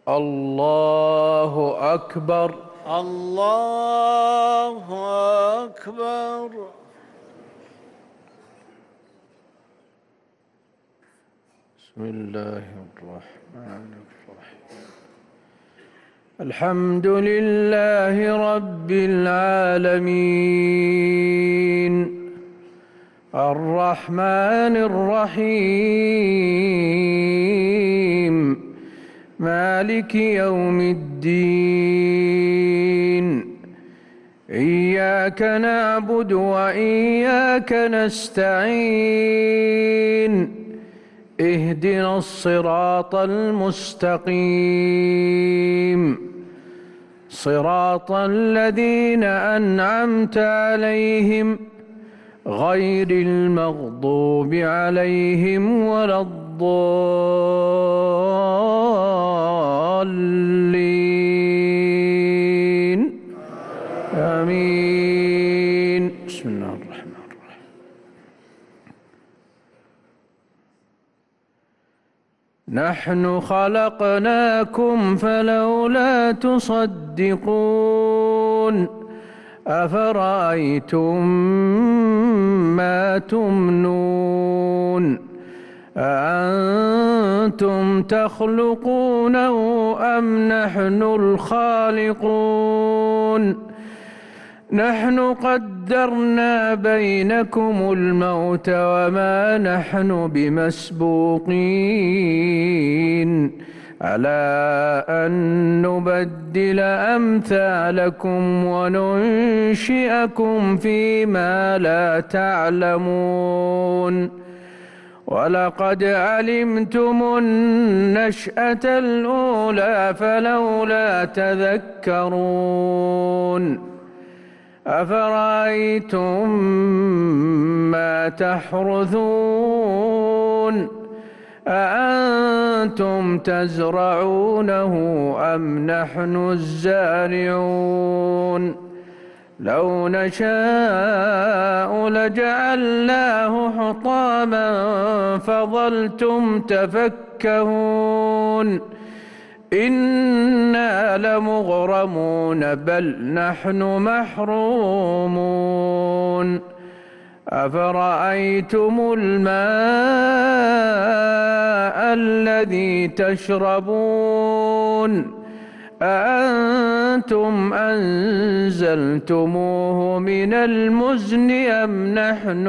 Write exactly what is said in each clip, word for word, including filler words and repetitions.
الله أكبر. الله أكبر. بسم الله الرحمن الرحيم. الحمد لله رب العالمين الرحمن الرحيم مالك يوم الدين إياك نعبد وإياك نستعين اهدنا الصراط المستقيم صراط الذين أنعمت عليهم غير المغضوب عليهم ولا الضالين آمين. بسم الله الرحمن الرحيم. نحن خلقناكم فلولا تصدقون أفرأيتم ما تمنون أأنتم تخلقونه أم نحن الخالقون نحن قدرنا بينكم الموت وما نحن بمسبوقين على أن نبدل أمثالكم وننشئكم فيما لا تعلمون ولقد علمتم النشأة الأولى فلولا تذكرون أفرأيتم ما تحرثون أأنتم تزرعونه أم نحن الزارعون لو نشاء لجعلناه حطاما فظلتم تفكهون إنا لمغرمون بل نحن محرومون أفرأيتم الماء الذي تشربون أأنتم أنزلتموه من المزن أم نحن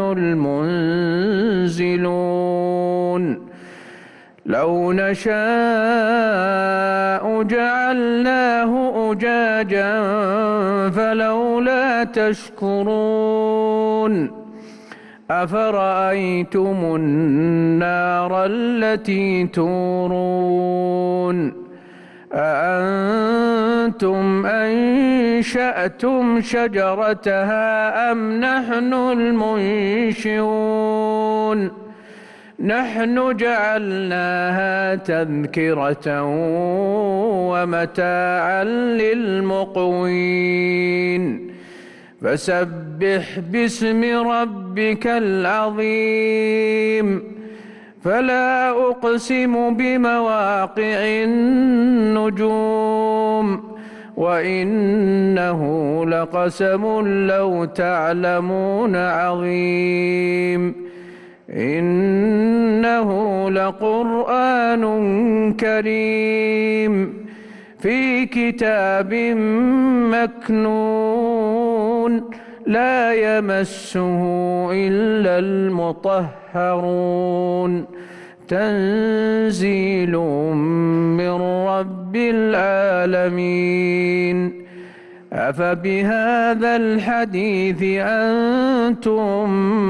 المنزلون لو نشاء جعلناه أجاجا فلولا تشكرون أفرأيتم النار التي تورون أأنتم أنشأتم شجرتها أم نحن المنشئون نحن جعلناها تذكرة ومتاعا للمقوين فسبح باسم ربك العظيم فلا أقسم بمواقع النجوم وإنه لقسم لو تعلمون عظيم إنه لقرآن كريم في كتاب مكنون لا يمسه إلا المطهرون تنزيل من رب العالمين أفبهذا الحديث أنتم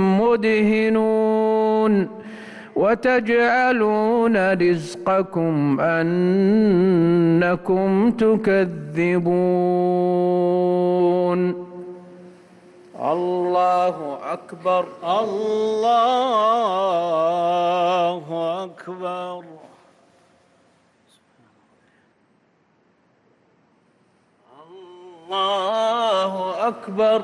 مدهنون وتجعلون رزقكم أنكم تكذبون. الله أكبر. الله أكبر. الله أكبر.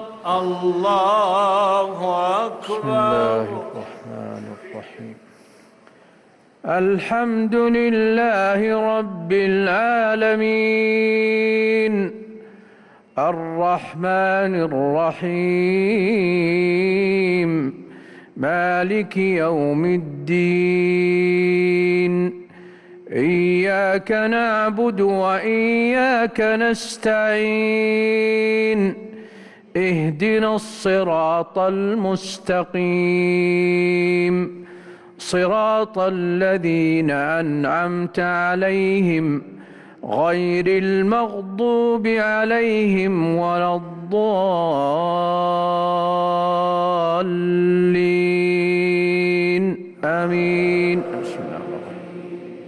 الله بسم الله أكبر. الرحمن الرحيم. الحمد لله رب العالمين الرحمن الرحيم مالك يوم الدين إياك نعبد وإياك نستعين اهدنا الصراط المستقيم صراط الذين أنعمت عليهم غير المغضوب عليهم ولا الضالين آمين. بسم الله الرحمن الرحيم.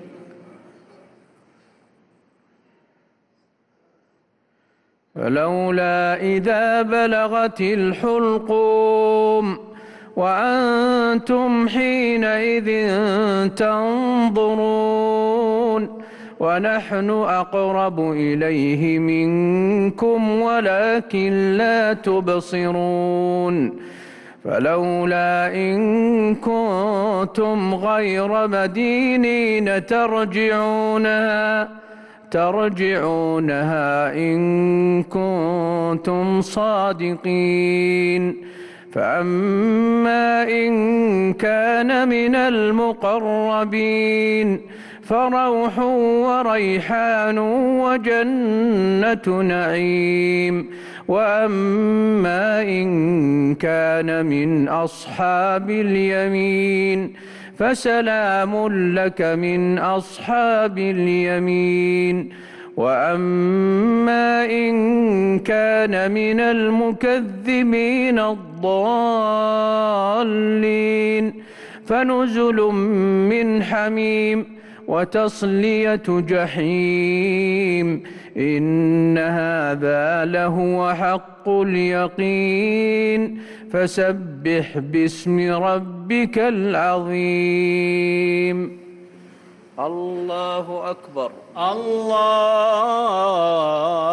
فلولا إذا بلغت الحلقوم وأنتم حينئذ تنظرون ونحن أقرب إليه منكم ولكن لا تبصرون فلولا إن كنتم غير مدينين ترجعونها ترجعونها إن كنتم صادقين فأما إن كان من المقربين فروح وريحان وجنة نعيم وأما إن كان من أصحاب اليمين فسلام لك من أصحاب اليمين وأما إن كان من المكذبين الضالين فنزل من حميم وتصلية جحيم إن هذا لهو حق اليقين فسبح باسم ربك العظيم. الله أكبر. الله